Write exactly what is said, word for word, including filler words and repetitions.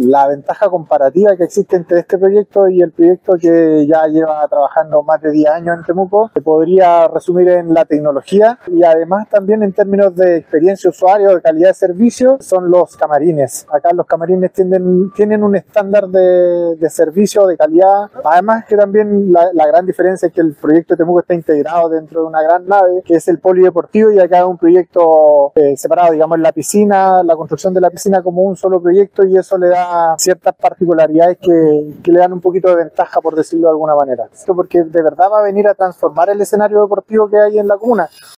la ventaja comparativa que existe entre este proyecto y el proyecto que ya lleva trabajando más de diez años en Temuco se podría resumir en la tecnología y además también en términos de experiencia usuario, de calidad de servicio, son los camarines. Acá los camarines tienden, tienen un estándar de, de servicio, de calidad. Además que también la, la gran diferencia es que el proyecto de Temuco está integrado dentro de una gran nave que es el polideportivo y acá es un proyecto eh, separado, digamos, la piscina, la construcción de la piscina como un solo proyecto y eso le da ciertas particularidades que, que le dan un poquito de ventaja, por decirlo de alguna manera. Esto porque de verdad va a venir a transformar el escenario deportivo que hay en la comuna.